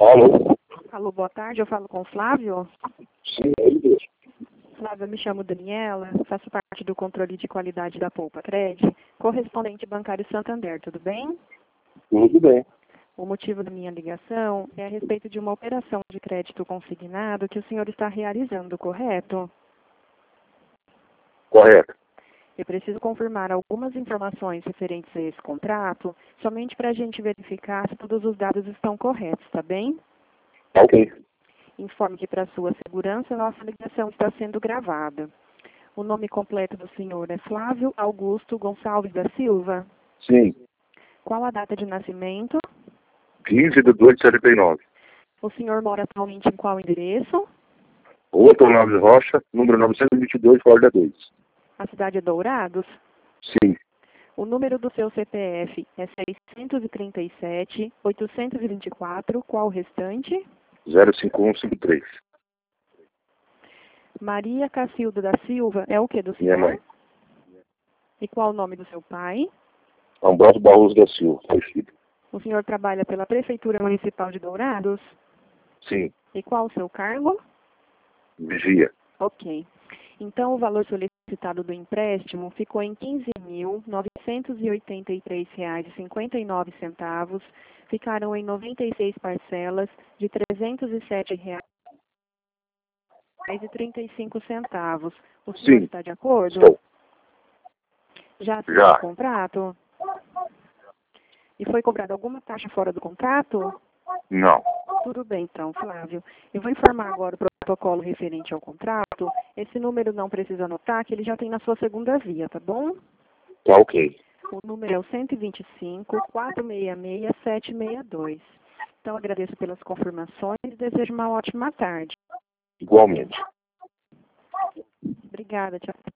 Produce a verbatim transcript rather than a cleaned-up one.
Alô? Alô, boa tarde, eu falo com o Flávio. Sim, é ele mesmo. Flávio, eu me chamo Daniela, faço parte do controle de qualidade da Poupa Cred, correspondente bancário Santander, tudo bem? Tudo bem. O motivo da minha ligação é a respeito de uma operação de crédito consignado que o senhor está realizando, correto? Correto. Eu preciso confirmar algumas informações referentes a esse contrato, somente para a gente verificar se todos os dados estão corretos, tá bem? Tá ok. Informe que, para sua segurança, nossa ligação está sendo gravada. O nome completo do senhor é Flávio Augusto Gonçalves da Silva. Sim. Qual a data de nascimento? quinze de dois de setenta e nove. O senhor mora atualmente em qual endereço? Rua Tornado Rocha, número novecentos e vinte e dois, Flórida dois. A cidade é Dourados? Sim. O número do seu C P F é seiscentos e trinta e sete, oitocentos e vinte e quatro. Qual o restante? zero cinco um cinco três. Maria Cacilda da Silva é o que do Minha senhor? mãe. E qual o nome do seu pai? Ambroso Barroso da Silva, falecido. O senhor trabalha pela Prefeitura Municipal de Dourados? Sim. E qual o seu cargo? Vigia. Ok. Então, o valor solicitado do empréstimo ficou em quinze mil novecentos e oitenta e três reais e cinquenta e nove centavos. Ficaram em noventa e seis parcelas de trezentos e sete reais e trinta e cinco centavos. O senhor Sim. está de acordo? Estou. Já assinou Já. o contrato? E foi cobrada alguma taxa fora do contrato? Não. Tudo bem, então, Flávio. Eu vou informar agora o protocolo referente ao contrato. Esse número não precisa anotar, que ele já tem na sua segunda via, tá bom? Tá ok. O número é o cento e vinte e cinco, quatrocentos e sessenta e seis, setecentos e sessenta e dois. Então, agradeço pelas confirmações e desejo uma ótima tarde. Igualmente. Obrigada, tchau.